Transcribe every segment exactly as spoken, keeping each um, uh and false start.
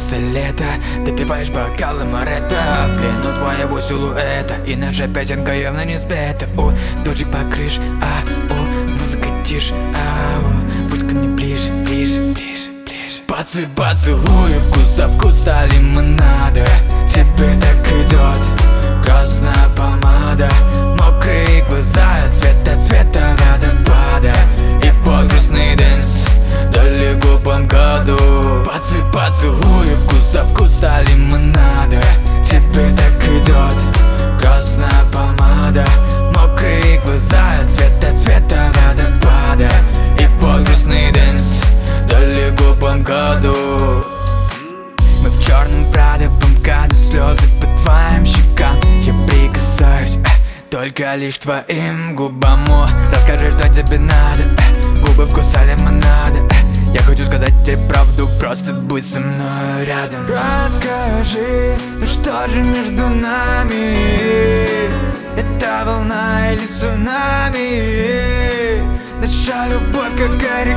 вкуса лета. Допиваешь бокалы моретто в плену твоего силуэта. И наша песенка явно не спета. О, дождик по крыше, а, о, музыка тише, а, о, будь ко мне ближе, ближе, ближе, ближе. Поцелуй, поцелуй, вкуса, вкуса лимонада. Тебе так идет красная помада, мокрые глаза, цвета, цвета водопада. И под грустный дэнс далеко по МКАДу. Поцелуй, поцелуй, вкуса, вкуса лимонада. Тебе так идет красная помада, мокрые глаза, цвета, цвета водопада. И под грустный дэнс далеко по МКАДу. Мы в черном Прадо по МКАДу, слезы по твоим щекам. Я прикасаюсь э, только лишь твоим губам. О, расскажи, что тебе надо, э, губы вкуса лимонада. э, Я хочу сказать тебе правду, просто будь со мной рядом. Расскажи, ну что же между нами? Это волна или цунами? Наша любовь как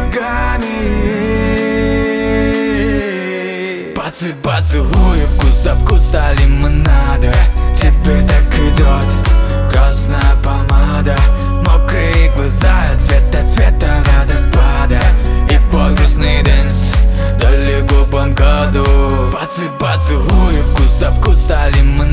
оригами. Поцелуй, поцелуй, вкуса, вкуса лимонада. Тебе так идет красная помада, мокрые глаза, цвета, цвета водопада. И под грустный дэнс далеко по МКАДу. Поцелуй, поцелуй, вкуса, вкуса лимонада.